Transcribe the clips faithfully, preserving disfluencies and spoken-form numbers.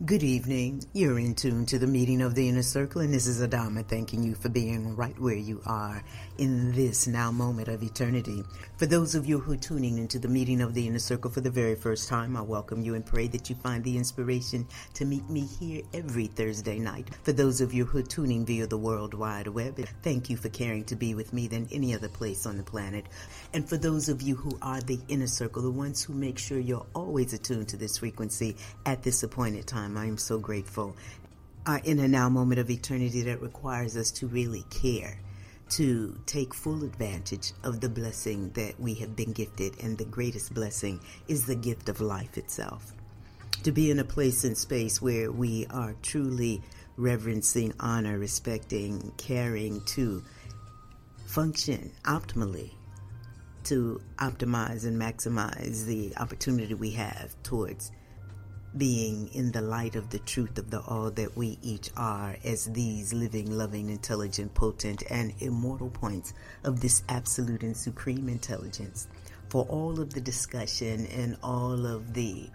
Good evening. You're in tune to the meeting of the Inner Circle, and this is Adama thanking you for being right where you are in this now moment of eternity. For those of you who are tuning into the meeting of the Inner Circle for the very first time, I welcome you and pray that you find the inspiration to meet me here every Thursday night. For those of you who are tuning via the World Wide Web, thank you for caring to be with me than any other place on the planet. And for those of you who are the Inner Circle, the ones who make sure you're always attuned to this frequency at this appointed time, I am so grateful. Are in a now moment of eternity that requires us to really care, to take full advantage of the blessing that we have been gifted, and the greatest blessing is the gift of life itself. To be in a place and space where we are truly reverencing, honor, respecting, caring, to function optimally, to optimize and maximize the opportunity we have towards being in the light of the truth of the all that we each are as these living, loving, intelligent, potent, and immortal points of this absolute and supreme intelligence. For all of the discussion and all of the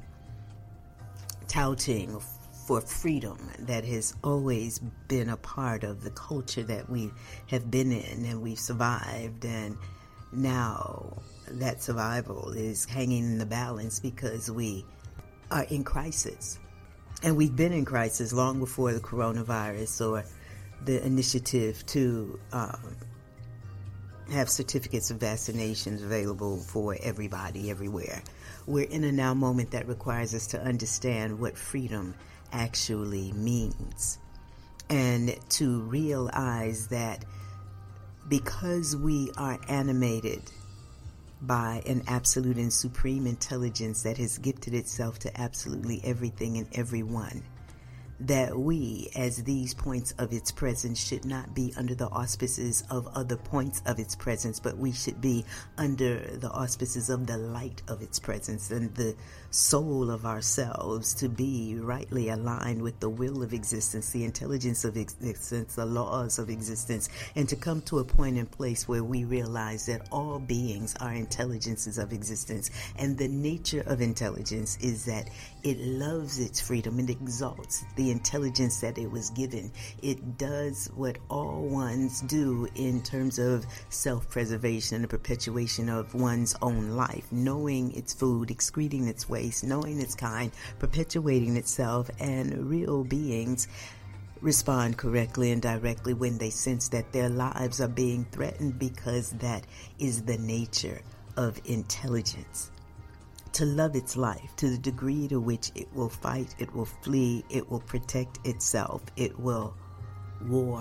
touting for freedom that has always been a part of the culture that we have been in and we've survived, and now that survival is hanging in the balance because we are in crisis. And we've been in crisis long before the coronavirus or the initiative to um, have certificates of vaccinations available for everybody everywhere. We're in a now moment that requires us to understand what freedom actually means, and to realize that because we are animated by an absolute and supreme intelligence that has gifted itself to absolutely everything and everyone, that we, as these points of its presence, should not be under the auspices of other points of its presence, but we should be under the auspices of the light of its presence and the soul of ourselves, to be rightly aligned with the will of existence, the intelligence of existence, the laws of existence, and to come to a point and place where we realize that all beings are intelligences of existence. And the nature of intelligence is that it loves its freedom and exalts the intelligence that it was given. It does what all ones do in terms of self-preservation and the perpetuation of one's own life, knowing its food, excreting its waste, knowing its kind, perpetuating itself. And real beings respond correctly and directly when they sense that their lives are being threatened, because that is the nature of intelligence. To love its life to the degree to which it will fight, it will flee, it will protect itself, it will war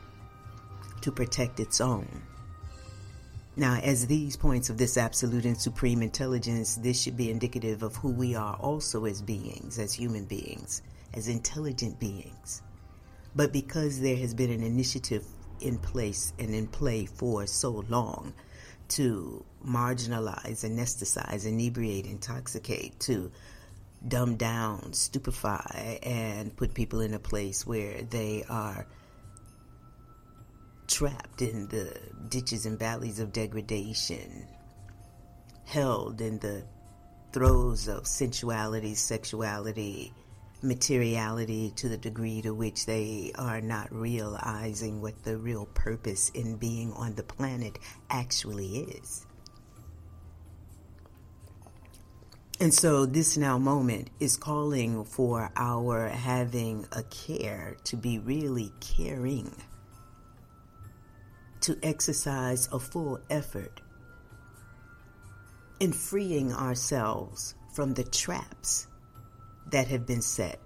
to protect its own. Now, as these points of this absolute and supreme intelligence, this should be indicative of who we are also as beings, as human beings, as intelligent beings. But because there has been an initiative in place and in play for so long to marginalize, anesthetize, inebriate, intoxicate, to dumb down, stupefy, and put people in a place where they are trapped in the ditches and valleys of degradation, held in the throes of sensuality, sexuality, materiality, to the degree to which they are not realizing what the real purpose in being on the planet actually is. And so this now moment is calling for our having a care, to be really caring, to exercise a full effort in freeing ourselves from the traps that have been set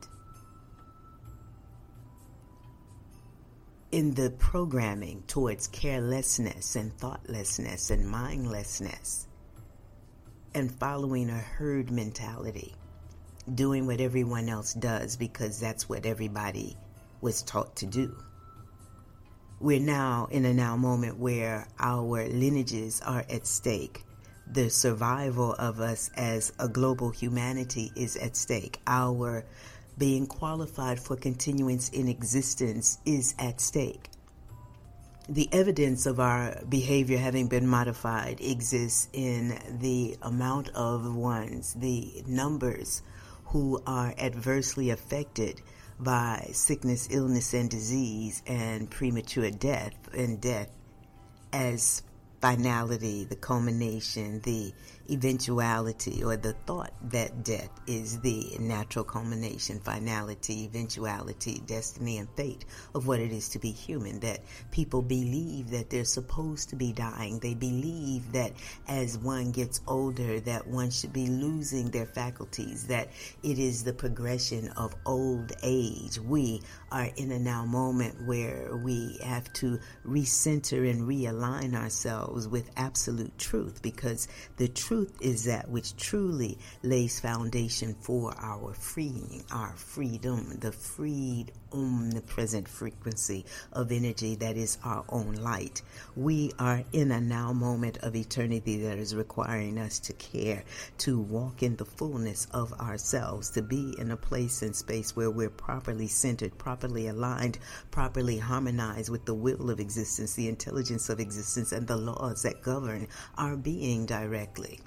in the programming towards carelessness and thoughtlessness and mindlessness, and following a herd mentality, doing what everyone else does because that's what everybody was taught to do. We're now in a now moment where our lineages are at stake. The survival of us as a global humanity is at stake. Our being qualified for continuance in existence is at stake. The evidence of our behavior having been modified exists in the amount of ones, the numbers who are adversely affected by sickness, illness, and disease, and premature death, and death as finality, the culmination, the eventuality, or the thought that death is the natural culmination, finality, eventuality, destiny, and fate of what it is to be human. That people believe that they're supposed to be dying. They believe that as one gets older, that one should be losing their faculties, that it is the progression of old age. We are in a now moment where we have to recenter and realign ourselves with absolute truth, because the truth is that which truly lays foundation for our freeing, our freedom, the freed, omnipresent frequency of energy that is our own light. We are in a now moment of eternity that is requiring us to care, to walk in the fullness of ourselves, to be in a place and space where we're properly centered, properly aligned, properly harmonized with the will of existence, the intelligence of existence, and the laws that govern our being directly.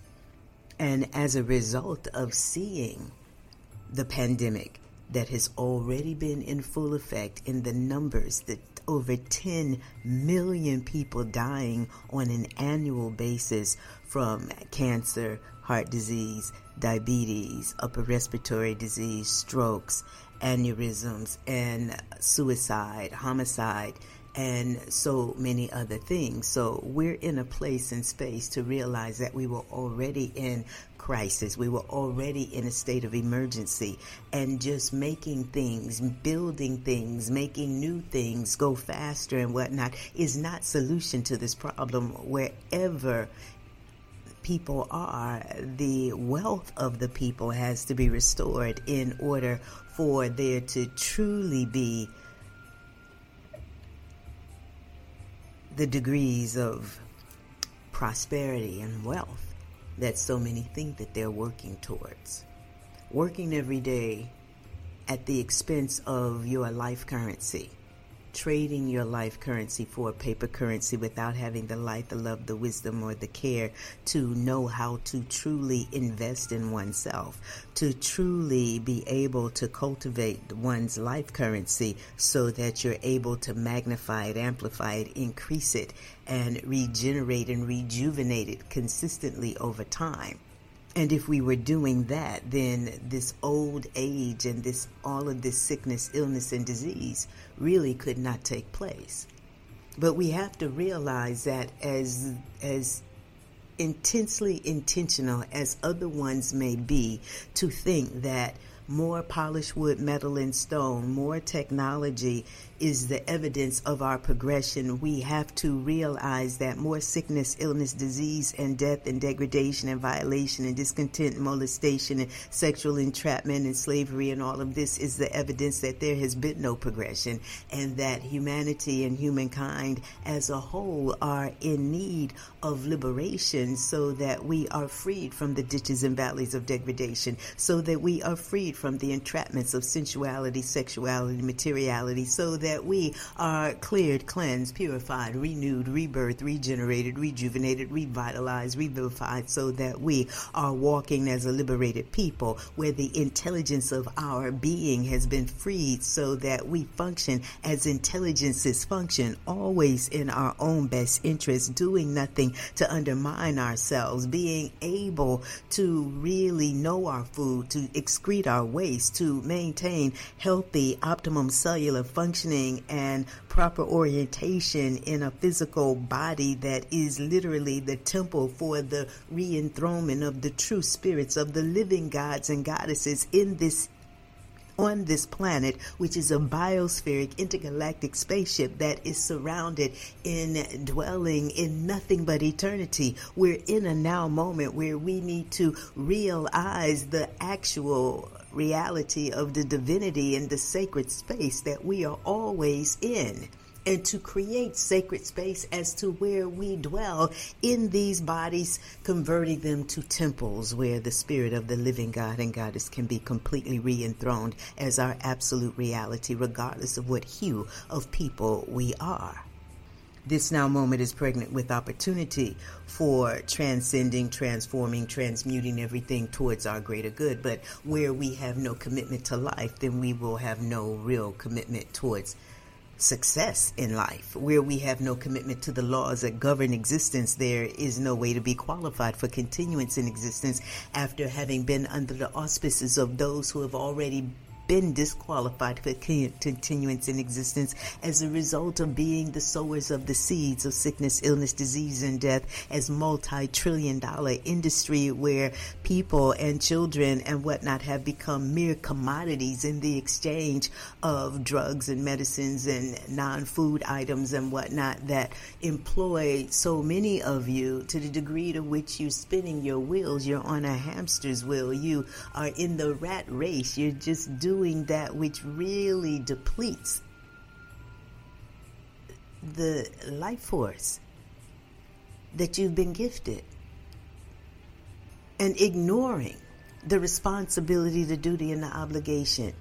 And as a result of seeing the pandemic that has already been in full effect in the numbers, that over ten million people dying on an annual basis from cancer, heart disease, diabetes, upper respiratory disease, strokes, aneurysms, and suicide, homicide, and so many other things. So we're in a place and space to realize that we were already in crisis. We were already in a state of emergency, and just making things, building things, making new things go faster and whatnot is not solution to this problem. Wherever people are, the wealth of the people has to be restored in order for there to truly be the degrees of prosperity and wealth that so many think that they're working towards. Working every day at the expense of your life currency, trading your life currency for a paper currency without having the light, the love, the wisdom, or the care to know how to truly invest in oneself, to truly be able to cultivate one's life currency so that you're able to magnify it, amplify it, increase it, and regenerate and rejuvenate it consistently over time. And if we were doing that, then this old age and this all of this sickness, illness, and disease really could not take place. But we have to realize that as as intensely intentional as other ones may be, to think that more polished wood, metal, and stone, more technology is the evidence of our progression. We have to realize that more sickness, illness, disease, and death, and degradation, and violation, and discontent, and molestation, and sexual entrapment, and slavery, and all of this is the evidence that there has been no progression, and that humanity and humankind as a whole are in need of liberation, so that we are freed from the ditches and valleys of degradation, so that we are freed from the entrapments of sensuality, sexuality, materiality, so that we are cleared, cleansed, purified, renewed, rebirthed, regenerated, rejuvenated, revitalized, revivified, so that we are walking as a liberated people, where the intelligence of our being has been freed, so that we function as intelligences function, always in our own best interest, doing nothing to undermine ourselves, being able to really know our food, to excrete our waste, to maintain healthy, optimum cellular functioning and proper orientation in a physical body that is literally the temple for the re-enthronement of the true spirits of the living gods and goddesses in this on this planet, which is a biospheric intergalactic spaceship that is surrounded in dwelling in nothing but eternity. We're in a now moment where we need to realize the actual reality of the divinity and the sacred space that we are always in, and to create sacred space as to where we dwell in these bodies, converting them to temples where the spirit of the living God and Goddess can be completely re-enthroned as our absolute reality, regardless of what hue of people we are. This now moment is pregnant with opportunity for transcending, transforming, transmuting everything towards our greater good. But where we have no commitment to life, then we will have no real commitment towards success in life. Where we have no commitment to the laws that govern existence, there is no way to be qualified for continuance in existence after having been under the auspices of those who have already been disqualified for continuance in existence as a result of being the sowers of the seeds of sickness, illness, disease, and death as multi-trillion dollar industry where people and children and whatnot have become mere commodities in the exchange of drugs and medicines and non-food items and whatnot that employ so many of you to the degree to which you're spinning your wheels. You're on a hamster's wheel. You are in the rat race. You're just doing doing that which really depletes the life force that you've been gifted, and ignoring the responsibility, the duty, and the obligation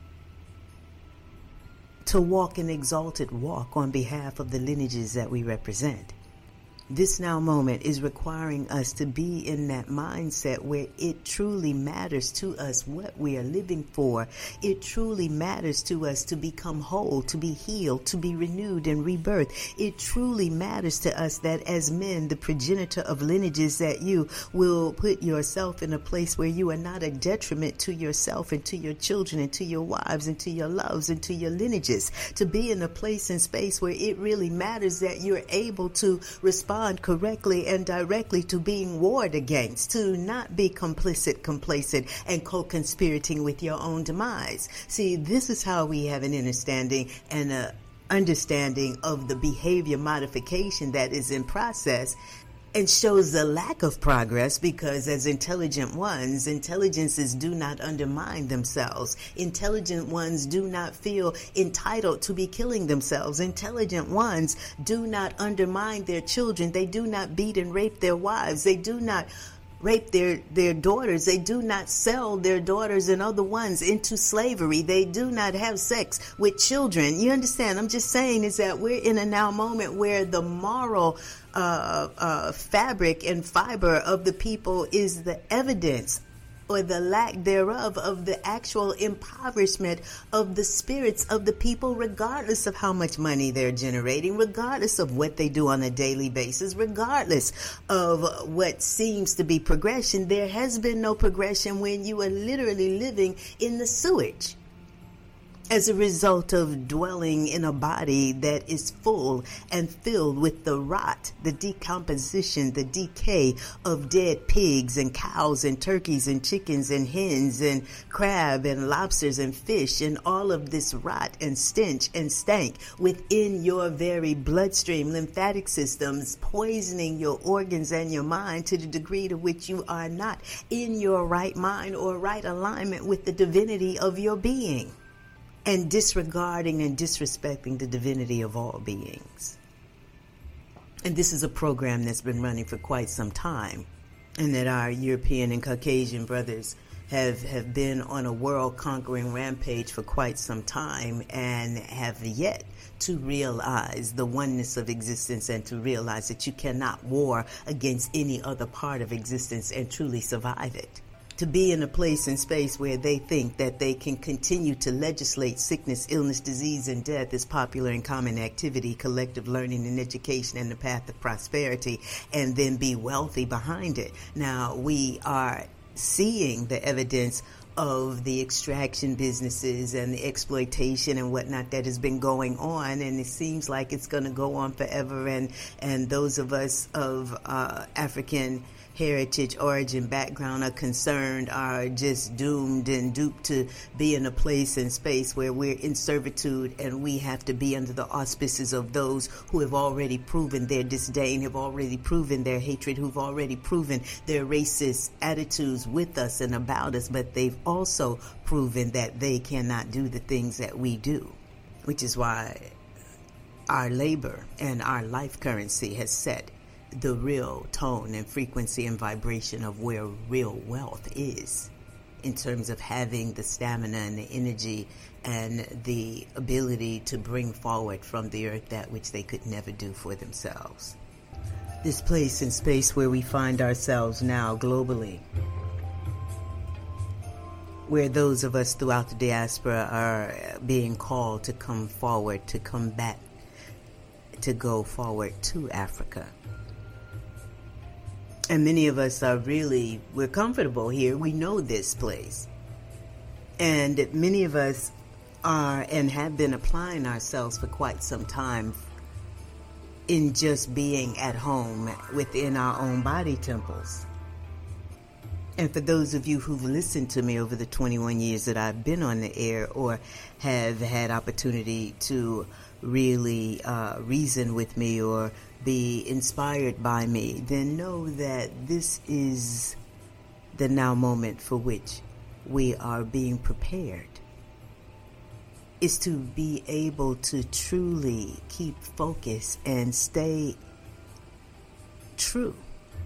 to walk an exalted walk on behalf of the lineages that we represent. This now moment is requiring us to be in that mindset where it truly matters to us what we are living for. It truly matters to us to become whole, to be healed, to be renewed and rebirthed. It truly matters to us that as men, the progenitor of lineages, that you will put yourself in a place where you are not a detriment to yourself and to your children and to your wives and to your loves and to your lineages. To be in a place and space where it really matters that you're able to respond correctly and directly to being warred against, to not be complicit, complacent, and co-conspirating with your own demise. See, this is how we have an understanding and a understanding of the behavior modification that is in process, and shows the lack of progress because as intelligent ones, intelligences do not undermine themselves. Intelligent ones do not feel entitled to be killing themselves. Intelligent ones do not undermine their children. They do not beat and rape their wives. They do not rape their, their daughters. They do not sell their daughters and other ones into slavery. They do not have sex with children. You understand? I'm just saying is that we're in a now moment where the moral uh, uh, fabric and fiber of the people is the evidence or the lack thereof of the actual impoverishment of the spirits of the people, regardless of how much money they're generating, regardless of what they do on a daily basis, regardless of what seems to be progression. There has been no progression when you are literally living in the sewage as a result of dwelling in a body that is full and filled with the rot, the decomposition, the decay of dead pigs and cows and turkeys and chickens and hens and crab and lobsters and fish, and all of this rot and stench and stank within your very bloodstream, lymphatic systems, poisoning your organs and your mind to the degree to which you are not in your right mind or right alignment with the divinity of your being, and disregarding and disrespecting the divinity of all beings. And this is a program that's been running for quite some time, and that our European and Caucasian brothers have, have been on a world-conquering rampage for quite some time and have yet to realize the oneness of existence and to realize that you cannot war against any other part of existence and truly survive it. To be in a place and space where they think that they can continue to legislate sickness, illness, disease, and death as popular and common activity, collective learning and education, and the path of prosperity, and then be wealthy behind it. Now, we are seeing the evidence of the extraction businesses and the exploitation and whatnot that has been going on, and it seems like it's going to go on forever, and, and those of us of uh, African heritage, origin, background are concerned are just doomed and duped to be in a place and space where we're in servitude, and we have to be under the auspices of those who have already proven their disdain, have already proven their hatred, who've already proven their racist attitudes with us and about us, but they've also proven that they cannot do the things that we do, which is why our labor and our life currency has set the real tone and frequency and vibration of where real wealth is. in terms of having the stamina and the energy and the ability to bring forward from the earth that which they could never do for themselves. This place and space where we find ourselves now globally, where those of us throughout the diaspora are being called to come forward, to come back, to go forward to Africa. And many of us are really, we're comfortable here. We know this place. And many of us are and have been applying ourselves for quite some time in just being at home within our own body temples. And for those of you who've listened to me over the twenty-one years that I've been on the air or have had opportunity to really uh, reason with me or be inspired by me, then know that this is the now moment for which we are being prepared. Is to be able to truly keep focus and stay true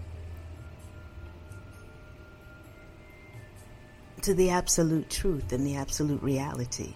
to the absolute truth and the absolute reality.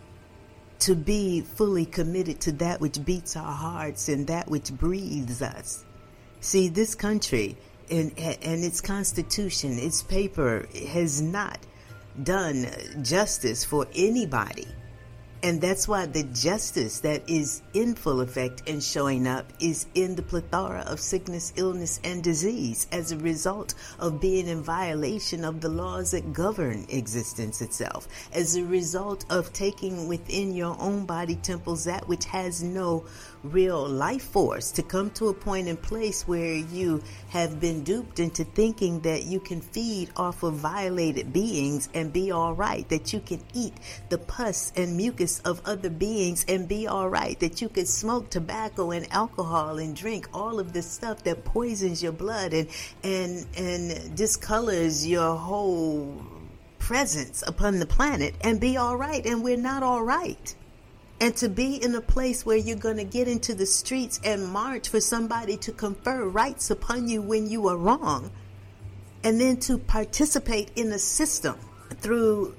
To be fully committed to that which beats our hearts and that which breathes us. See, this country and, and its constitution, its paper has not done justice for anybody. And that's why the justice that is in full effect and showing up is in the plethora of sickness, illness, and disease as a result of being in violation of the laws that govern existence itself, as a result of taking within your own body temples that which has no real life force, to come to a point and place where you have been duped into thinking that you can feed off of violated beings and be all right, that you can eat the pus and mucus of other beings and be all right, that you can smoke tobacco and alcohol and drink all of this stuff that poisons your blood and and and discolors your whole presence upon the planet and be all right. And we're not all right. And to be in a place where you're going to get into the streets and march for somebody to confer rights upon you when you are wrong, and then to participate in a system through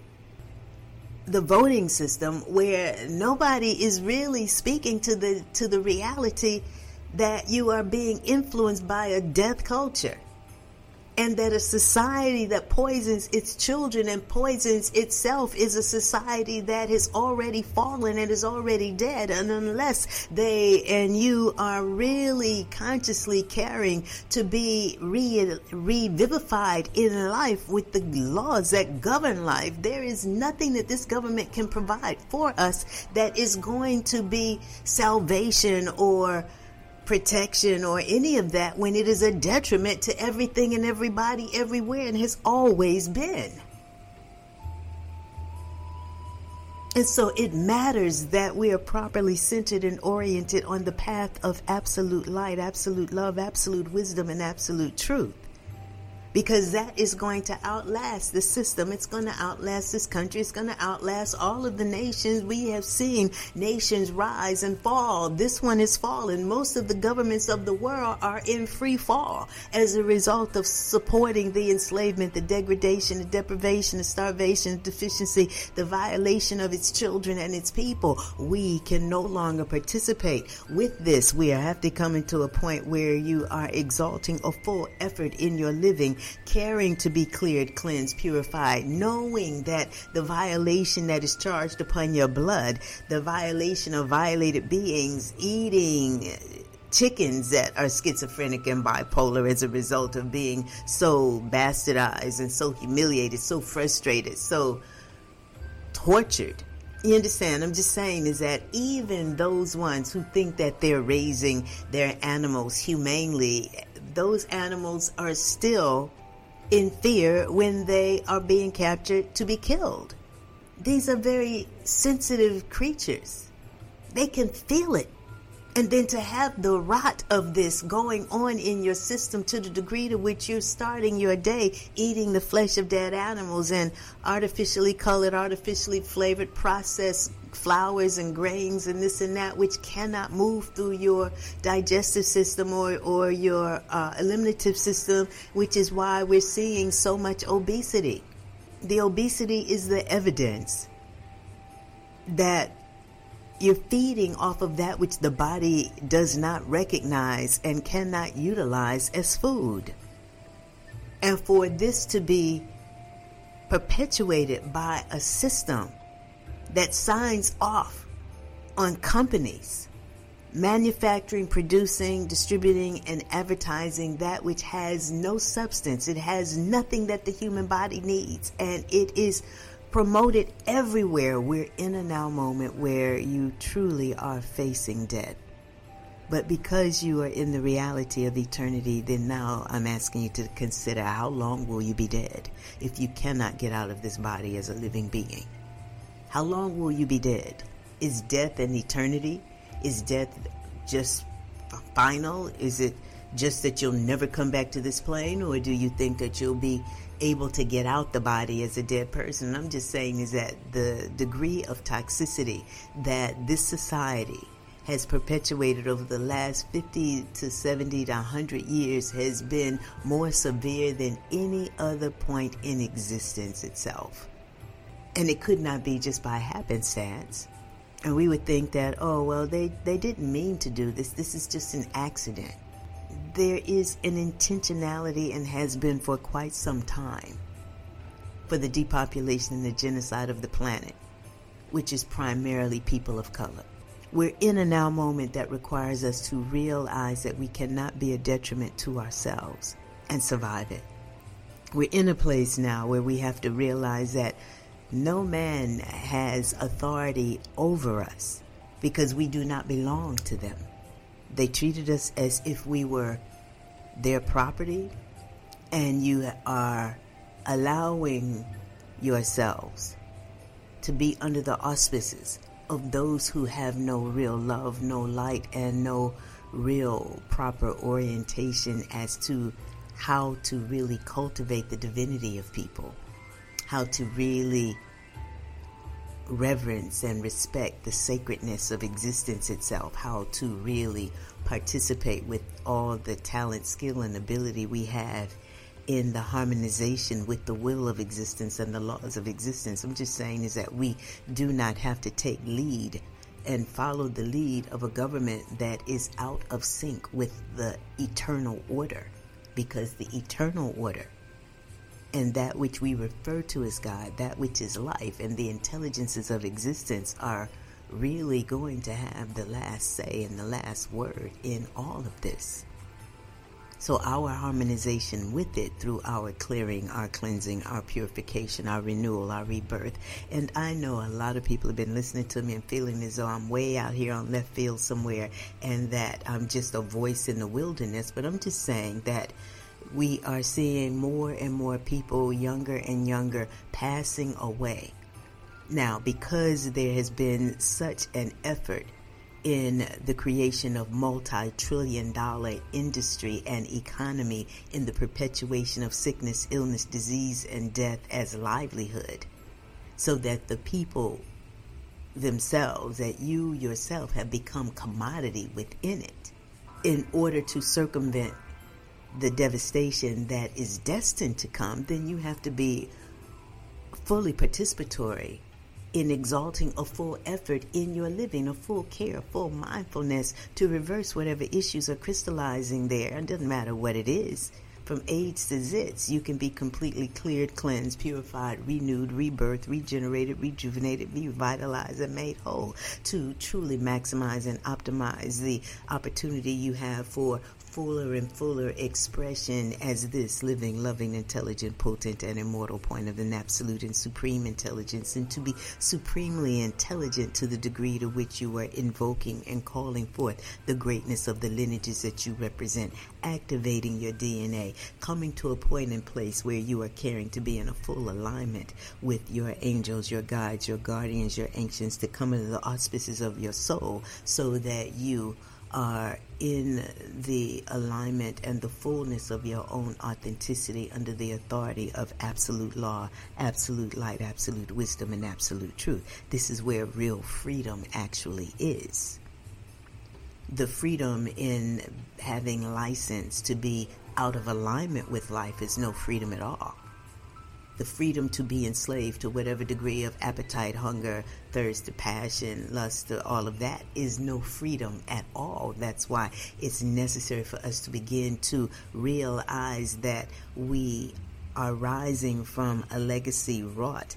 the voting system where nobody is really speaking to the to the reality that you are being influenced by a death culture. And that a society that poisons its children and poisons itself is a society that has already fallen and is already dead. And unless they and you are really consciously caring to be re- revivified in life with the laws that govern life, there is nothing that this government can provide for us that is going to be salvation or protection or any of that, when it is a detriment to everything and everybody everywhere and has always been. And so it matters that we are properly centered and oriented on the path of absolute light, absolute love, absolute wisdom, and absolute truth. Because that is going to outlast the system. It's going to outlast this country. It's going to outlast all of the nations. We have seen nations rise and fall. This one has fallen. Most of the governments of the world are in free fall as a result of supporting the enslavement, the degradation, the deprivation, the starvation, the deficiency, the violation of its children and its people. We can no longer participate with this. We have to come into a point where you are exalting a full effort in your living, caring to be cleared, cleansed, purified, knowing that the violation that is charged upon your blood, the violation of violated beings, eating chickens that are schizophrenic and bipolar as a result of being so bastardized and so humiliated, so frustrated, so tortured. You understand? I'm just saying is that even those ones who think that they're raising their animals humanely, those animals are still in fear when they are being captured to be killed. These are very sensitive creatures. They can feel it. And then to have the rot of this going on in your system to the degree to which you're starting your day eating the flesh of dead animals and artificially colored, artificially flavored, processed flours and grains and this and that, which cannot move through your digestive system or, or your uh, eliminative system, which is why we're seeing so much obesity. The obesity is the evidence that you're feeding off of that which the body does not recognize and cannot utilize as food. And for this to be perpetuated by a system that signs off on companies manufacturing, producing, distributing, and advertising that which has no substance. It has nothing that the human body needs, and it is promoted everywhere. We're in a now moment where you truly are facing death. But because you are in the reality of eternity, then now I'm asking you to consider, how long will you be dead if you cannot get out of this body as a living being? How long will you be dead? Is death an eternity? Is death just final? Is it just that you'll never come back to this plane? Or do you think that you'll be able to get out the body as a dead person? I'm just saying is that the degree of toxicity that this society has perpetuated over the last fifty to seventy to one hundred years has been more severe than any other point in existence itself. And it could not be just by happenstance. And we would think that, oh, well, they, they didn't mean to do this. This is just an accident. There is an intentionality, and has been for quite some time, for the depopulation and the genocide of the planet, which is primarily people of color. We're in a now moment that requires us to realize that we cannot be a detriment to ourselves and survive it. We're in a place now where we have to realize that no man has authority over us because we do not belong to them. They treated us as if we were their property, and you are allowing yourselves to be under the auspices of those who have no real love, no light, and no real proper orientation as to how to really cultivate the divinity of people, how to really reverence and respect the sacredness of existence itself, how to really participate with all the talent, skill, and ability we have in the harmonization with the will of existence and the laws of existence. I'm just saying is that we do not have to take lead and follow the lead of a government that is out of sync with the eternal order, because the eternal order and that which we refer to as God, that which is life, and the intelligences of existence are really going to have the last say and the last word in all of this. So our harmonization with it through our clearing, our cleansing, our purification, our renewal, our rebirth. And I know a lot of people have been listening to me and feeling as though I'm way out here on left field somewhere and that I'm just a voice in the wilderness. But I'm just saying that we are seeing more and more people, younger and younger, passing away. Now, because there has been such an effort in the creation of multi-trillion dollar industry and economy in the perpetuation of sickness, illness, disease, and death as livelihood, so that the people themselves, that you yourself have become commodity within it, in order to circumvent the devastation that is destined to come, then you have to be fully participatory in exalting a full effort in your living, a full care, full mindfulness to reverse whatever issues are crystallizing there. It doesn't matter what it is. From AIDS to zits, you can be completely cleared, cleansed, purified, renewed, rebirthed, regenerated, rejuvenated, revitalized, and made whole to truly maximize and optimize the opportunity you have for fuller and fuller expression as this living, loving, intelligent, potent, and immortal point of an absolute and supreme intelligence, and to be supremely intelligent to the degree to which you are invoking and calling forth the greatness of the lineages that you represent, activating your D N A, coming to a point in place where you are caring to be in a full alignment with your angels, your guides, your guardians, your ancients, to come into the auspices of your soul so that you are in the alignment and the fullness of your own authenticity under the authority of absolute law, absolute light, absolute wisdom, and absolute truth. This is where real freedom actually is. The freedom in having license to be out of alignment with life is no freedom at all. The freedom to be enslaved to whatever degree of appetite, hunger, thirst, passion, lust, all of that is no freedom at all. That's why it's necessary for us to begin to realize that we are rising from a legacy wrought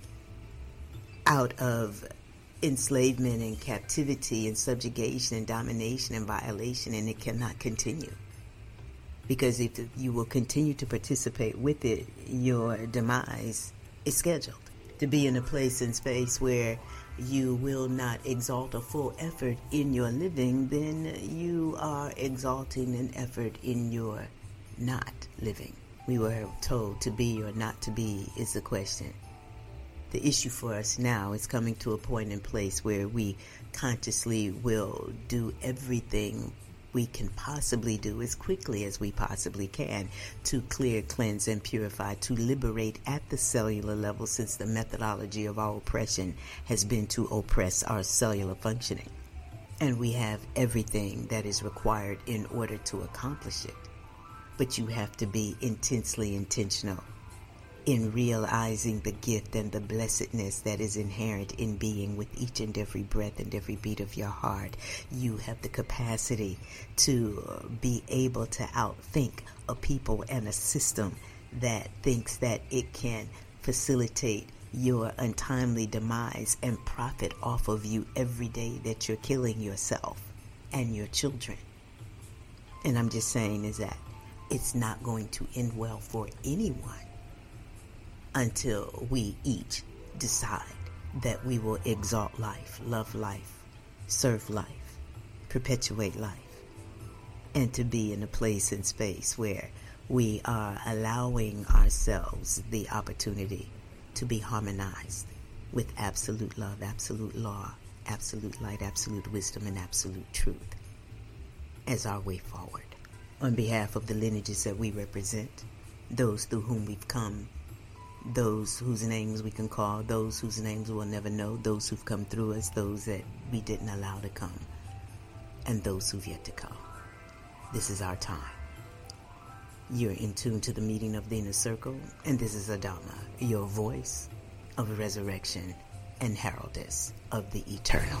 out of enslavement and captivity and subjugation and domination and violation, and it cannot continue. Because if you will continue to participate with it, your demise is scheduled. To be in a place and space where you will not exalt a full effort in your living, then you are exalting an effort in your not living. We were told to be or not to be is the question. The issue for us now is coming to a point in place where we consciously will do everything we can possibly do as quickly as we possibly can to clear, cleanse, and purify, to liberate at the cellular level, since the methodology of our oppression has been to oppress our cellular functioning. And we have everything that is required in order to accomplish it. But you have to be intensely intentional in realizing the gift and the blessedness that is inherent in being with each and every breath and every beat of your heart. You have the capacity to be able to outthink a people and a system that thinks that it can facilitate your untimely demise and profit off of you every day that you're killing yourself and your children. And I'm just saying is that it's not going to end well for anyone until we each decide that we will exalt life, love life, serve life, perpetuate life, and to be in a place and space where we are allowing ourselves the opportunity to be harmonized with absolute love, absolute law, absolute light, absolute wisdom, and absolute truth as our way forward. On behalf of the lineages that we represent, those through whom we've come, those whose names we can call, those whose names we'll never know, those who've come through us, those that we didn't allow to come, and those who've yet to come. This is our time. You're in tune to the meeting of the inner circle, and this is Adama, your voice of resurrection and heraldess of the eternal.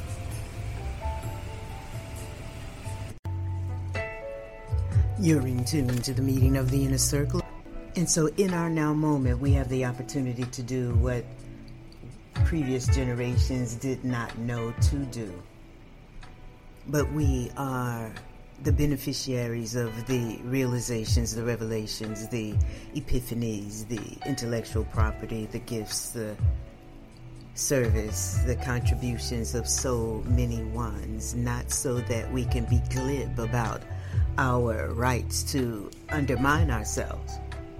You're in tune to the meeting of the inner circle. And so in our now moment, we have the opportunity to do what previous generations did not know to do. But we are the beneficiaries of the realizations, the revelations, the epiphanies, the intellectual property, the gifts, the service, the contributions of so many ones, not so that we can be glib about our rights to undermine ourselves,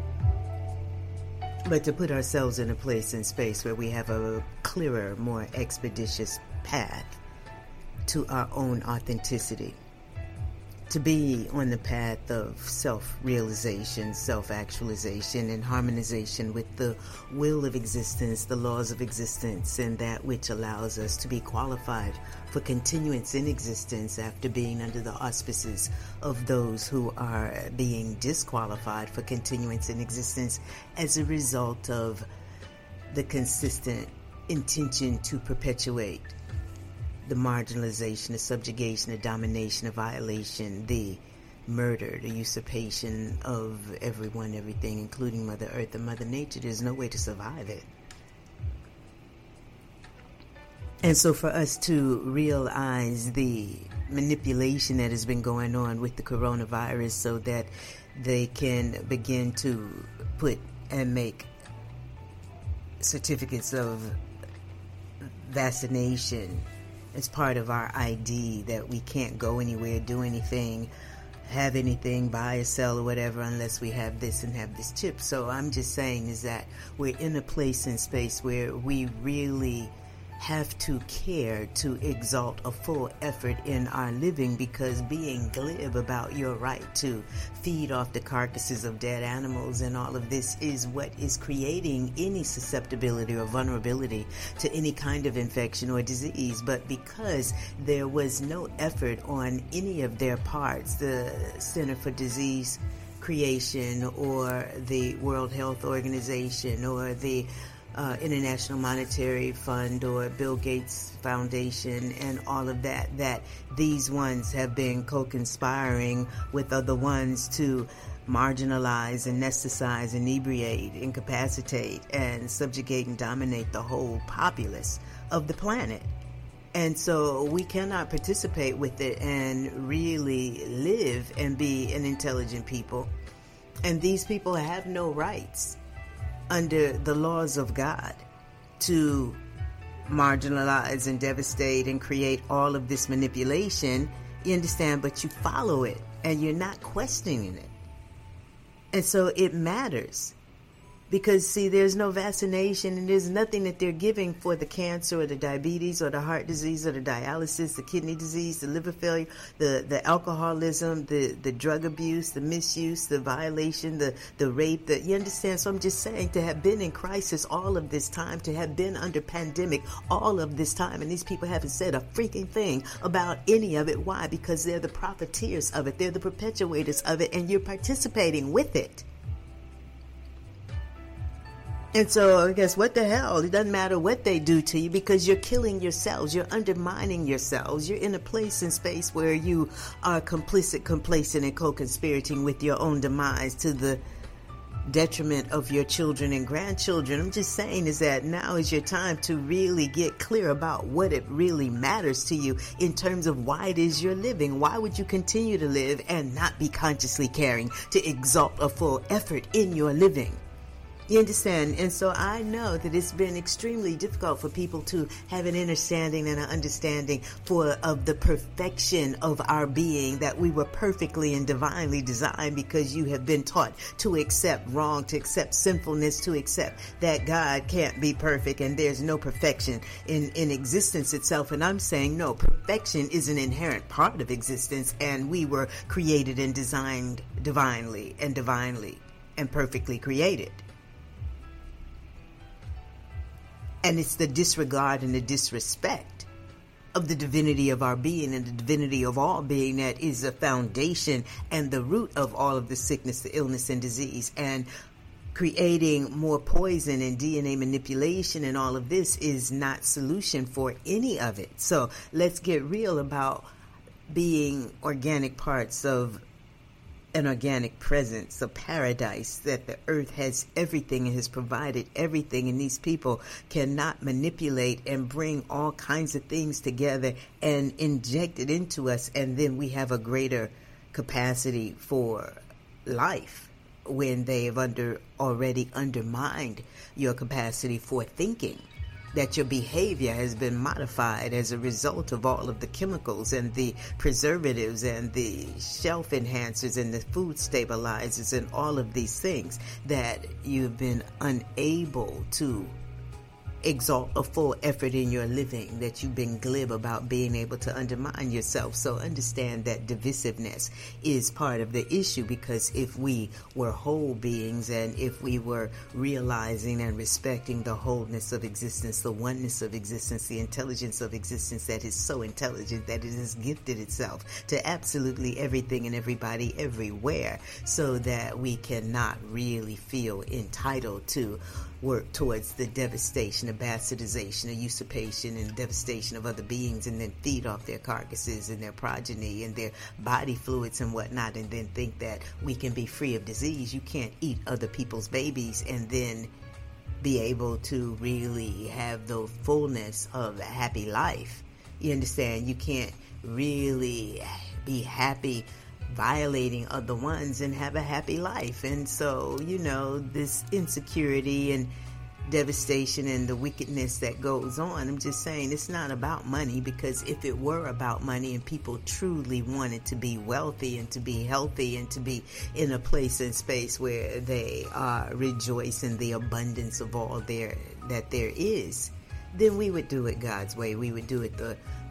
but to put ourselves in a place and space where we have a clearer, more expeditious path to our own authenticity, to be on the path of self-realization, self-actualization, and harmonization with the will of existence, the laws of existence, and that which allows us to be qualified for continuance in existence after being under the auspices of those who are being disqualified for continuance in existence as a result of the consistent intention to perpetuate the marginalization, the subjugation, the domination, the violation, the murder, the usurpation of everyone, everything, including Mother Earth and Mother Nature. There's no way to survive it. And so for us to realize the manipulation that has been going on with the coronavirus so that they can begin to put and make certificates of vaccination as part of our I D, that we can't go anywhere, do anything, have anything, buy or sell or whatever unless we have this and have this chip. So I'm just saying is that we're in a place and space where we really have to care to exalt a full effort in our living, because being glib about your right to feed off the carcasses of dead animals and all of this is what is creating any susceptibility or vulnerability to any kind of infection or disease. But because there was no effort on any of their parts, the Center for Disease creation or the World Health Organization or the uh, International Monetary Fund or Bill Gates Foundation and all of that, that these ones have been co-conspiring with other ones to marginalize, anesthetize, inebriate, incapacitate, and subjugate and dominate the whole populace of the planet. And so we cannot participate with it and really live and be an intelligent people. And these people have no rights under the laws of God to marginalize and devastate and create all of this manipulation. You understand? But you follow it and you're not questioning it. And so it matters because, see, there's no vaccination and there's nothing that they're giving for the cancer or the diabetes or the heart disease or the dialysis, the kidney disease, the liver failure, the, the alcoholism, the, the drug abuse, the misuse, the violation, the, the rape. The, you understand? So I'm just saying, to have been in crisis all of this time, to have been under pandemic all of this time, and these people haven't said a freaking thing about any of it. Why? Because they're the profiteers of it. They're the perpetuators of it, and you're participating with it. And so I guess what the hell? It doesn't matter what they do to you because you're killing yourselves. You're undermining yourselves. You're in a place and space where you are complicit, complacent, and co-conspirating with your own demise to the detriment of your children and grandchildren. I'm just saying is that now is your time to really get clear about what it really matters to you in terms of why it is you're living. Why would you continue to live and not be consciously caring to exalt a full effort in your living? You understand? And so I know that it's been extremely difficult for people to have an understanding and an understanding for of the perfection of our being, that we were perfectly and divinely designed, because you have been taught to accept wrong, to accept sinfulness, to accept that God can't be perfect and there's no perfection in, in existence itself. And I'm saying, no, perfection is an inherent part of existence, and we were created and designed divinely and divinely and perfectly created. And it's the disregard and the disrespect of the divinity of our being and the divinity of all being that is the foundation and the root of all of the sickness, the illness, and disease. And creating more poison and D N A manipulation and all of this is not solution for any of it. So let's get real about being organic parts of an organic presence, a paradise, that the earth has everything and has provided everything, and these people cannot manipulate and bring all kinds of things together and inject it into us, and then we have a greater capacity for life when they have under already undermined your capacity for thinking. That your behavior has been modified as a result of all of the chemicals and the preservatives and the shelf enhancers and the food stabilizers and all of these things, that you've been unable to exalt a full effort in your living, that you've been glib about being able to undermine yourself. So understand that divisiveness is part of the issue, because if we were whole beings and if we were realizing and respecting the wholeness of existence, the oneness of existence, the intelligence of existence that is so intelligent that it has gifted itself to absolutely everything and everybody everywhere, so that we cannot really feel entitled to work towards the devastation, the bastardization, the usurpation, and devastation of other beings, and then feed off their carcasses and their progeny and their body fluids and whatnot, and then think that we can be free of disease. You can't eat other people's babies and then be able to really have the fullness of a happy life. You understand? You can't really be happy violating other ones and have a happy life. And so, you know, this insecurity and devastation and the wickedness that goes on, I'm just saying it's not about money, because if it were about money and people truly wanted to be wealthy and to be healthy and to be in a place and space where they uh, rejoice in the abundance of all there that there is, then we would do it God's way. We would do it the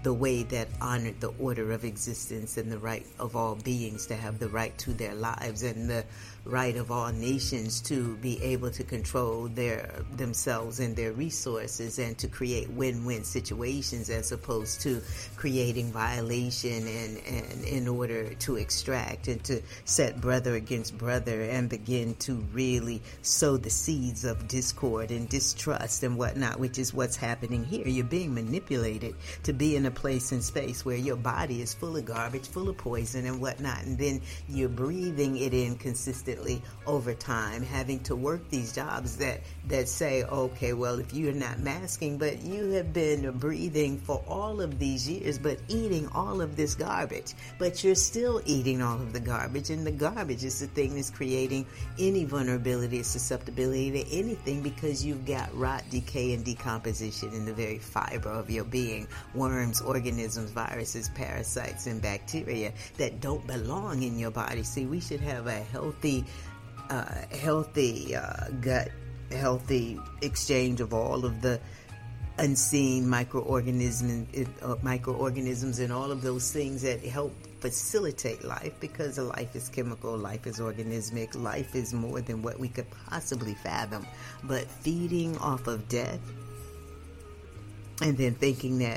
the way that honored the order of existence and the right of all beings to have the right to their lives, and the right of all nations to be able to control their themselves and their resources, and to create win-win situations, as opposed to creating violation and, and in order to extract and to set brother against brother and begin to really sow the seeds of discord and distrust and whatnot, which is what's happening here. You're being manipulated to be in a place and space where your body is full of garbage, full of poison and whatnot, and then you're breathing it in consistently over time, having to work these jobs that that say, okay, well, if you're not masking, but you have been breathing for all of these years, but eating all of this garbage, but you're still eating all of the garbage, and the garbage is the thing that's creating any vulnerability or susceptibility to anything, because you've got rot, decay, and decomposition in the very fiber of your being. Worms, organisms, viruses, parasites, and bacteria that don't belong in your body. See, we should have a healthy Uh, healthy uh, gut, healthy exchange of all of the unseen microorganisms, uh, microorganisms, and all of those things that help facilitate life. Because life is chemical, life is organismic, life is more than what we could possibly fathom. But feeding off of death, and then thinking that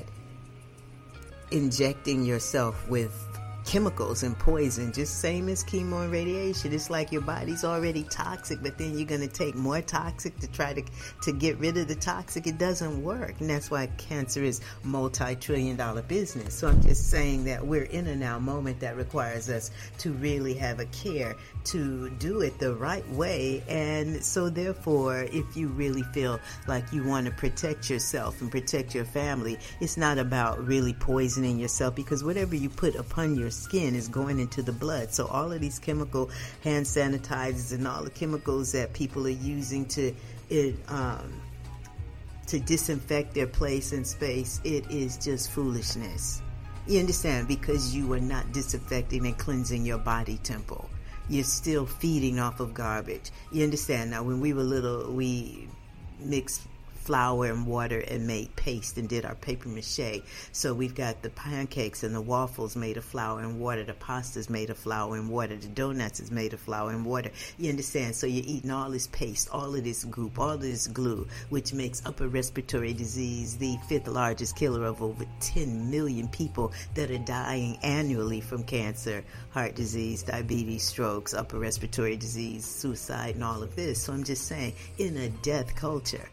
injecting yourself with chemicals and poison, just same as chemo and radiation. It's like your body's already toxic, but then you're going to take more toxic to try to to get rid of the toxic. It doesn't work, and that's why cancer is multi-trillion dollar business. So I'm just saying that we're in a now moment that requires us to really have a care to do it the right way. And so therefore, if you really feel like you want to protect yourself and protect your family, it's not about really poisoning yourself, because whatever you put upon your skin is going into the blood. So all of these chemical hand sanitizers and all the chemicals that people are using to it um, to disinfect their place and space, it is just foolishness. You understand? Because you are not disinfecting and cleansing your body temple. You're still feeding off of garbage. You understand? Now, when we were little, we mixed flour and water and made paste and did our paper mache. So we've got the pancakes and the waffles made of flour and water. The pasta's made of flour and water. The donuts is made of flour and water. You understand? So you're eating all this paste, all of this goop, all of this glue, which makes upper respiratory disease the fifth largest killer of over ten million people that are dying annually from cancer, heart disease, diabetes, strokes, upper respiratory disease, suicide, and all of this. So I'm just saying, in a death culture,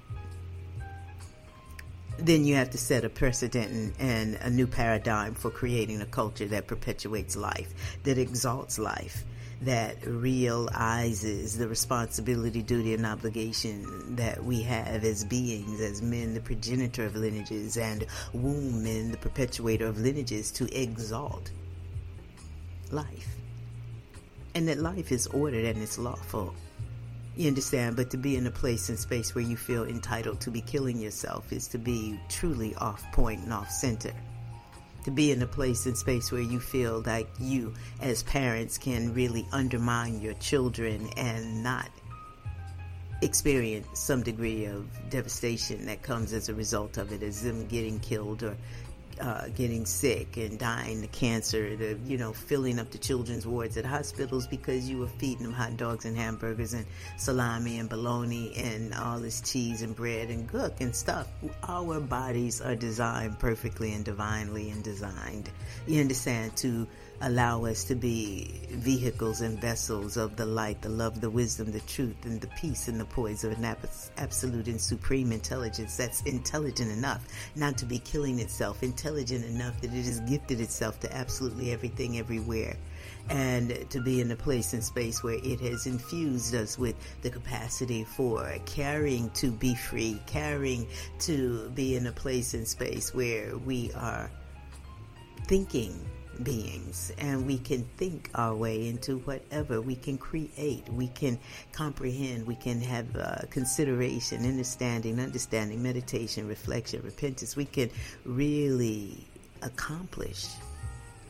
then you have to set a precedent and, and a new paradigm for creating a culture that perpetuates life, that exalts life, that realizes the responsibility, duty, and obligation that we have as beings, as men, the progenitor of lineages, and womb men, the perpetuator of lineages, to exalt life. And that life is ordered and it's lawful. You understand? But to be in a place and space where you feel entitled to be killing yourself is to be truly off point and off center. To be in a place and space where you feel like you as parents can really undermine your children and not experience some degree of devastation that comes as a result of it, as them getting killed or Uh, getting sick and dying to cancer, to, you know, filling up the children's wards at hospitals because you were feeding them hot dogs and hamburgers and salami and bologna and all this cheese and bread and gook and stuff. Our bodies are designed perfectly and divinely and designed, you understand, to allow us to be vehicles and vessels of the light, the love, the wisdom, the truth, and the peace and the poise of an absolute and supreme intelligence that's intelligent enough not to be killing itself, intelligent enough that it has gifted itself to absolutely everything everywhere, and to be in a place and space where it has infused us with the capacity for caring to be free, caring to be in a place and space where we are thinking beings, and we can think our way into whatever. We can create, we can comprehend, we can have uh, consideration, understanding, understanding, meditation, reflection, repentance. We can really accomplish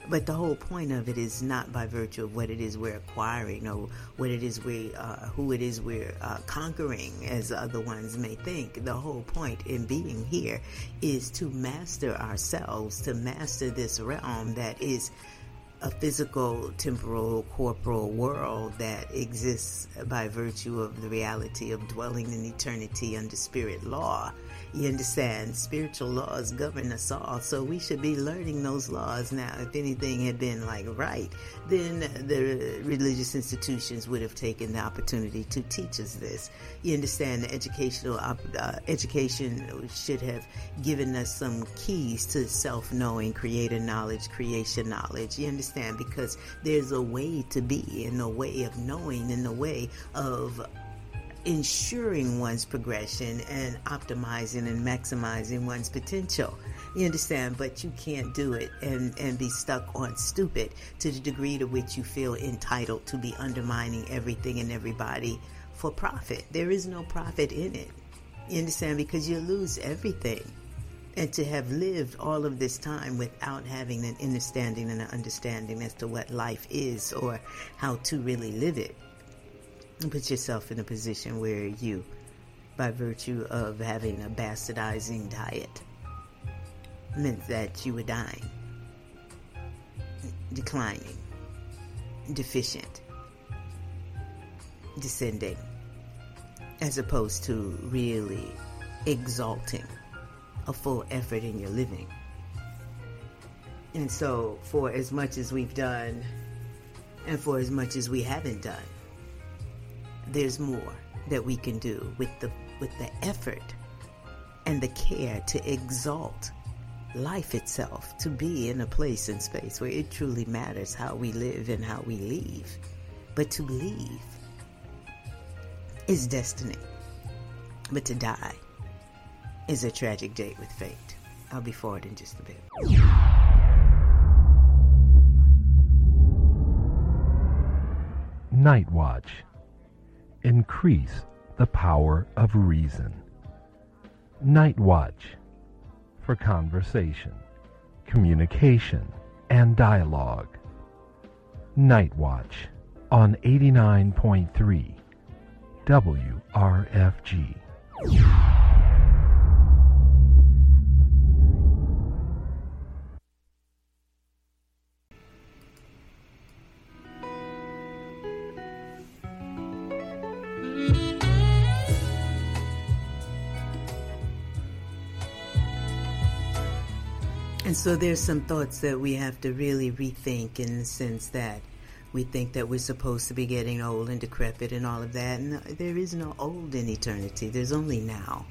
But the whole point of it is not by virtue of what it is we're acquiring or what it is we, uh, who it is we're uh, conquering, as other ones may think. The whole point in being here is to master ourselves, to master this realm that is a physical, temporal, corporal world that exists by virtue of the reality of dwelling in eternity under spirit law. You understand? Spiritual laws govern us all, so we should be learning those laws now. If anything had been like right, then the religious institutions would have taken the opportunity to teach us this. You understand? The educational uh, education should have given us some keys to self-knowing, creator knowledge, creation knowledge. You understand? Because there's a way to be, and a way of knowing, and a way of ensuring one's progression and optimizing and maximizing one's potential. You understand? But you can't do it and, and be stuck on stupid to the degree to which you feel entitled to be undermining everything and everybody for profit. There is no profit in it. You understand? Because you lose everything. And to have lived all of this time without having an understanding and an understanding as to what life is or how to really live it, put yourself in a position where you, by virtue of having a bastardizing diet, meant that you were dying, declining, deficient, descending, as opposed to really exalting a full effort in your living. And so, for as much as we've done, and for as much as we haven't done, there's more that we can do with the with the effort and the care to exalt life itself, to be in a place and space where it truly matters how we live and how we leave. But to leave is destiny. But to die is a tragic date with fate. I'll be forward in just a bit. Night Watch. Increase the power of reason. Night Watch for conversation, communication, and dialogue. Night Watch on eighty-nine point three W R F G. And so there's some thoughts that we have to really rethink, in the sense that we think that we're supposed to be getting old and decrepit and all of that. And there is no old in eternity. There's only now.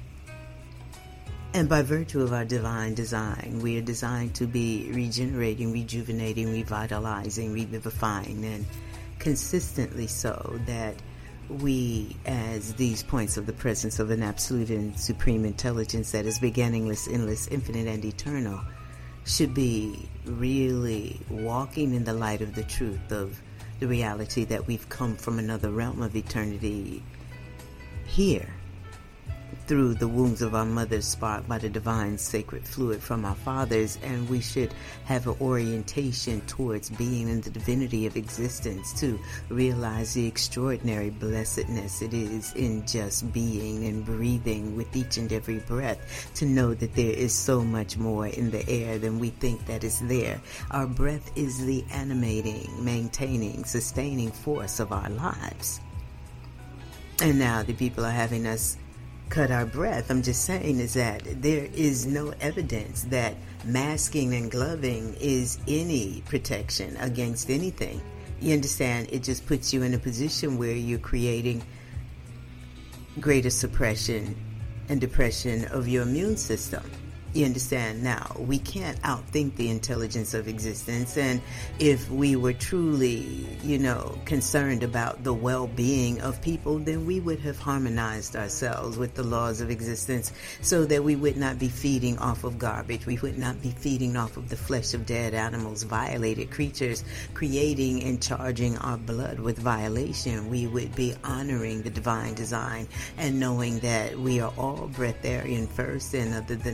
And by virtue of our divine design, we are designed to be regenerating, rejuvenating, revitalizing, revivifying, and consistently so, that we, as these points of the presence of an absolute and supreme intelligence that is beginningless, endless, infinite, and eternal, should be really walking in the light of the truth of the reality that we've come from another realm of eternity here, through the wombs of our mothers, sparked by the divine sacred fluid from our fathers, and we should have an orientation towards being in the divinity of existence, to realize the extraordinary blessedness it is in just being and breathing with each and every breath, to know that there is so much more in the air than we think that is there. Our breath is the animating, maintaining, sustaining force of our lives. And now the people are having us cut our breath. I'm just saying is that there is no evidence that masking and gloving is any protection against anything. You understand? It just puts you in a position where you're creating greater suppression and depression of your immune system. You understand? Now, we can't outthink the intelligence of existence, and if we were truly, you know, concerned about the well-being of people, then we would have harmonized ourselves with the laws of existence so that we would not be feeding off of garbage. We would not be feeding off of the flesh of dead animals, violated creatures, creating and charging our blood with violation. We would be honoring the divine design and knowing that we are all breatharian first, and other than that, our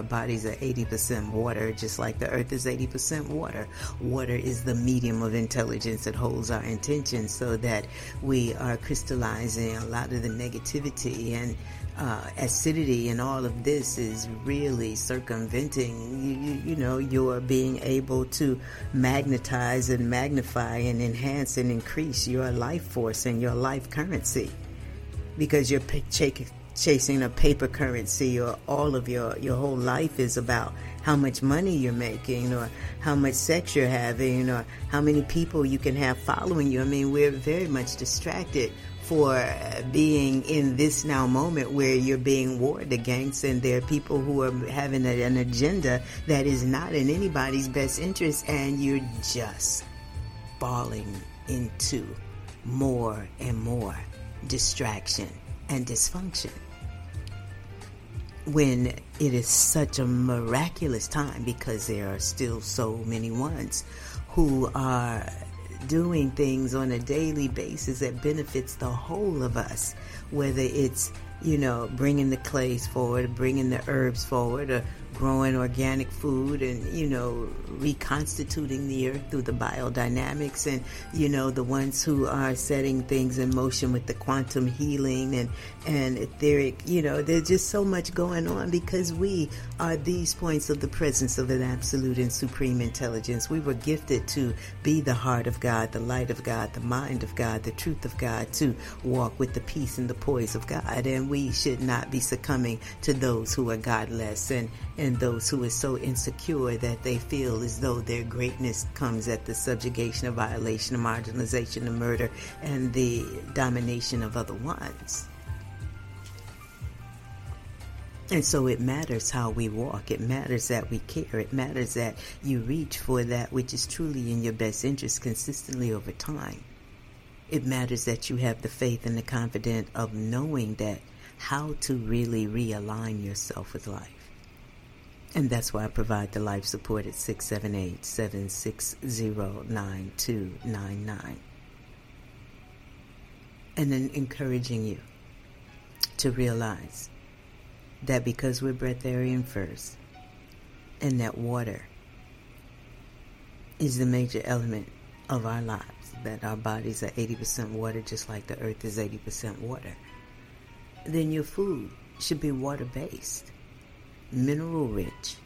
bodies are eighty percent water, just like the earth is eighty percent water. Water is the medium of intelligence that holds our intentions, so that we are crystallizing a lot of the negativity and uh, acidity, and all of this is really circumventing, you, you, you know, you're being able to magnetize and magnify and enhance and increase your life force and your life currency, because you're p- ch- chasing a paper currency, or all of your, your whole life is about how much money you're making, or how much sex you're having, or how many people you can have following you. I mean, we're very much distracted for being in this now moment where you're being warred against, and there are people who are having a, an agenda that is not in anybody's best interest, and you're just falling into more and more distraction and dysfunction, when it is such a miraculous time, because there are still so many ones who are doing things on a daily basis that benefits the whole of us, whether it's, you know, bringing the clays forward, bringing the herbs forward, or growing organic food, and, you know, reconstituting the earth through the biodynamics, and, you know, the ones who are setting things in motion with the quantum healing and, and etheric, you know, there's just so much going on, because we are these points of the presence of an absolute and supreme intelligence. We were gifted to be the heart of God, the light of God, the mind of God, the truth of God, to walk with the peace and the poise of God, and we should not be succumbing to those who are godless, and and those who are so insecure that they feel as though their greatness comes at the subjugation, of violation, of marginalization, of murder, and the domination of other ones. And so it matters how we walk. It matters that we care. It matters that you reach for that which is truly in your best interest consistently over time. It matters that you have the faith and the confidence of knowing that how to really realign yourself with life. And that's why I provide the life support at six seven eight, seven six zero, nine two nine nine. And then encouraging you to realize that because we're breatharian first, and that water is the major element of our lives, that our bodies are eighty percent water, just like the earth is eighty percent water, then your food should be water-based, mineral-rich,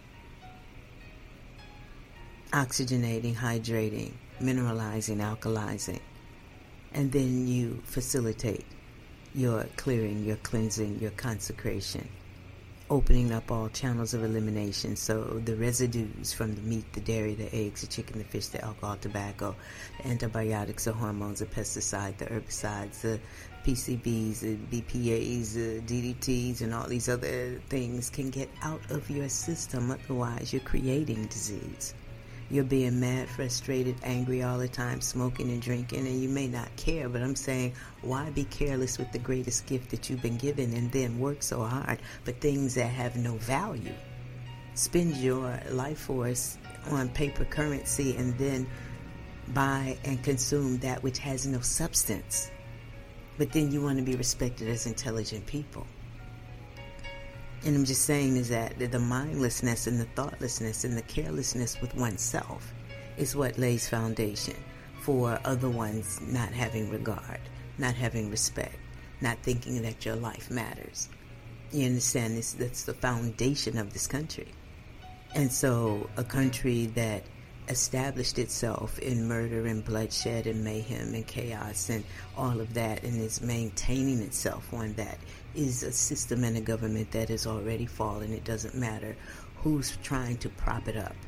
oxygenating, hydrating, mineralizing, alkalizing, and then you facilitate your clearing, your cleansing, your consecration, opening up all channels of elimination, so the residues from the meat, the dairy, the eggs, the chicken, the fish, the alcohol, tobacco, the antibiotics, the hormones, the pesticides, the herbicides, the P C Bs, the B P As, the D D Ts, and all these other things can get out of your system. Otherwise, you're creating disease. You're being mad, frustrated, angry all the time, smoking and drinking, and you may not care, but I'm saying, why be careless with the greatest gift that you've been given, and then work so hard for things that have no value? Spend your life force on paper currency and then buy and consume that which has no substance. But then you want to be respected as intelligent people. And I'm just saying is that the mindlessness and the thoughtlessness and the carelessness with oneself is what lays foundation for other ones not having regard, not having respect, not thinking that your life matters. You understand this? That's the foundation of this country. And so a country that established itself in murder and bloodshed and mayhem and chaos and all of that, and is maintaining itself on that, is a system and a government that has already fallen. It doesn't matter who's trying to prop it up.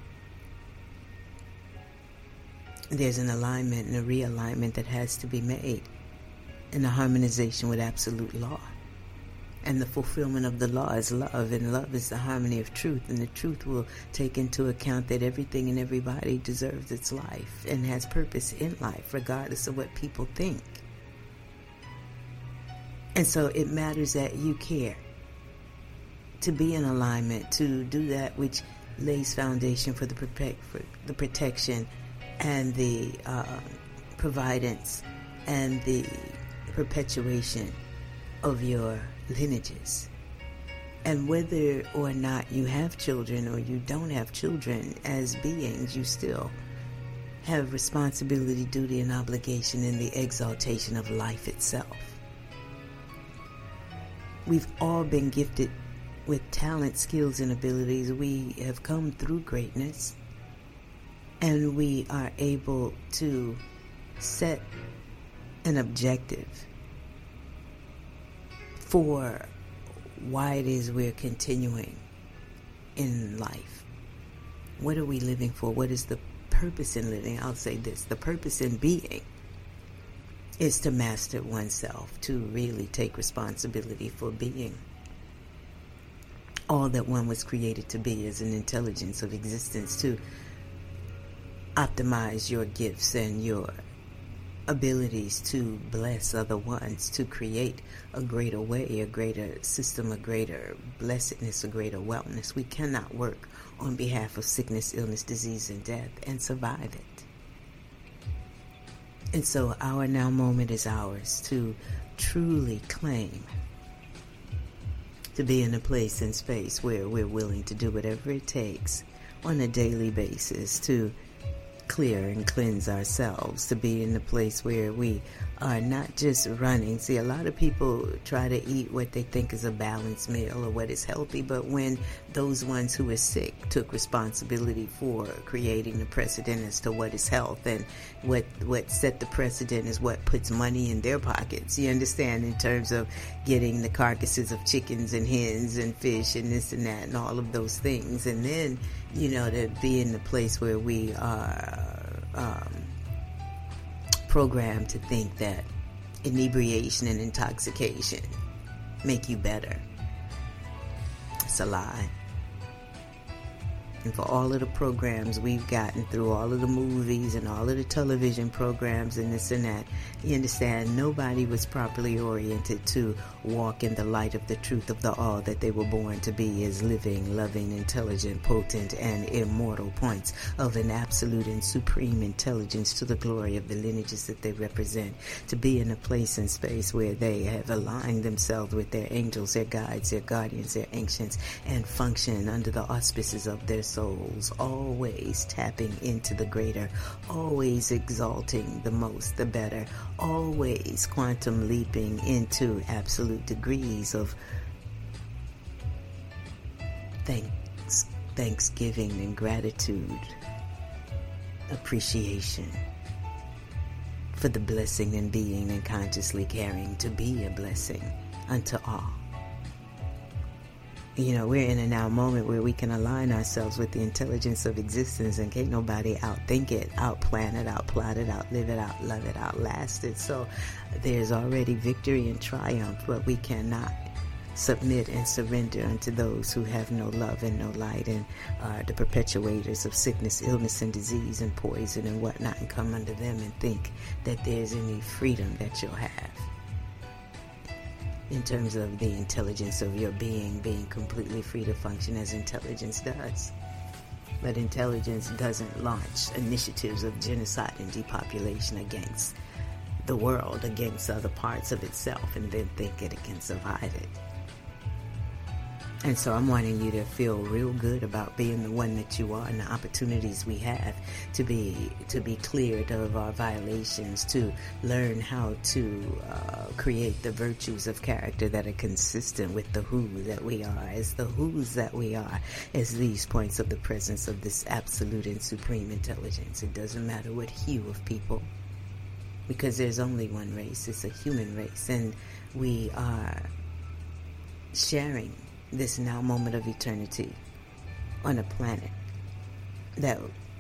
There's an alignment and a realignment that has to be made, and a harmonization with absolute law. And the fulfillment of the law is love, and love is the harmony of truth, and the truth will take into account that everything and everybody deserves its life and has purpose in life, regardless of what people think. And so it matters that you care to be in alignment, to do that which lays foundation for the, protect, for the protection and the uh, providence and the perpetuation of your lineages. And whether or not you have children or you don't have children, as beings, you still have responsibility, duty, and obligation in the exaltation of life itself. We've all been gifted with talent, skills, and abilities. We have come through greatness, and we are able to set an objective for why it is we're continuing in life. What are we living for? What is the purpose in living? I'll say this: the purpose in being is to master oneself, to really take responsibility for being all that one was created to be as an intelligence of existence, to optimize your gifts and your abilities to bless other ones, to create a greater way, a greater system, a greater blessedness, a greater wellness. We cannot work on behalf of sickness, illness, disease, and death and survive it. And so our now moment is ours to truly claim to be in a place and space where we're willing to do whatever it takes on a daily basis to clear and cleanse ourselves, to be in a place where we are not just running. See, a lot of people try to eat what they think is a balanced meal or what is healthy, but when those ones who are sick took responsibility for creating the precedent as to what is health, and what what set the precedent is what puts money in their pockets, you understand, in terms of getting the carcasses of chickens and hens and fish and this and that and all of those things. And then, you know, to be in the place where we are um, programmed to think that inebriation and intoxication make you better. It's a lie. And for all of the programs we've gotten through, all of the movies and all of the television programs and this and that, you understand, nobody was properly oriented to walk in the light of the truth of the all that they were born to be, as living, loving, intelligent, potent, and immortal points of an absolute and supreme intelligence to the glory of the lineages that they represent, to be in a place and space where they have aligned themselves with their angels, their guides, their guardians, their ancients, and function under the auspices of their souls, always tapping into the greater, always exalting the most, the better, always quantum leaping into absolute degrees of thanks, thanksgiving and gratitude, appreciation for the blessing and being, and consciously caring to be a blessing unto all. You know, we're in a now moment where we can align ourselves with the intelligence of existence, and can't nobody outthink it, outplan it, outplot it, outlive it, outlove it, outlast it. So there's already victory and triumph, but we cannot submit and surrender unto those who have no love and no light, and are the perpetuators of sickness, illness, and disease, and poison and whatnot, and come under them and think that there's any freedom that you'll have in terms of the intelligence of your being being completely free to function as intelligence does. But intelligence doesn't launch initiatives of genocide and depopulation against the world, against other parts of itself, and then think it can survive it. And so I'm wanting you to feel real good about being the one that you are, and the opportunities we have to be to be cleared of our violations, to learn how to uh, create the virtues of character that are consistent with the who that we are, as the who's that we are, as these points of the presence of this absolute and supreme intelligence. It doesn't matter what hue of people, because there's only one race. It's a human race, and we are sharing this now moment of eternity on a planet that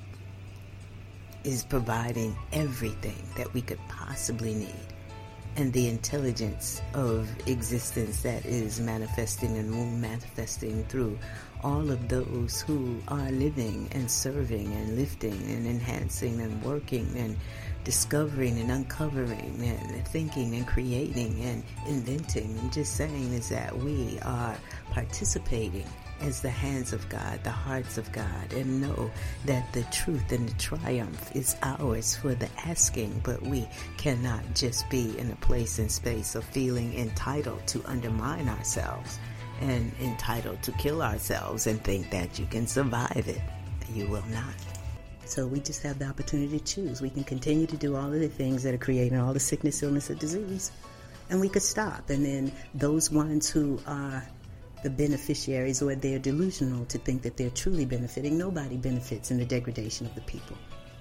is providing everything that we could possibly need, and the intelligence of existence that is manifesting and manifesting through all of those who are living and serving and lifting and enhancing and working and discovering and uncovering and thinking and creating and inventing. I'm just saying is that we are participating as the hands of God, the hearts of God, and know that the truth and the triumph is ours for the asking. But we cannot just be in a place and space of feeling entitled to undermine ourselves and entitled to kill ourselves and think that you can survive it. You will not. So we just have the opportunity to choose. We can continue to do all of the things that are creating all the sickness, illness, and disease, and we could stop. And then those ones who are the beneficiaries, or they're delusional to think that they're truly benefiting, nobody benefits in the degradation of the people.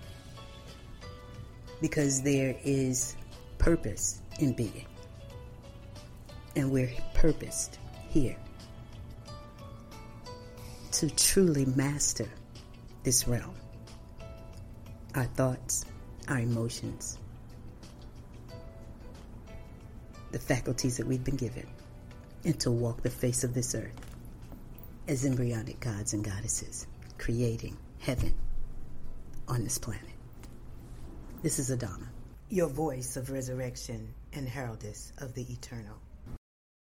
Because there is purpose in being. And we're purposed here to truly master this realm. Our thoughts, our emotions, the faculties that we've been given, and to walk the face of this earth as embryonic gods and goddesses, creating heaven on this planet. This is Adana, your voice of resurrection and heraldess of the eternal.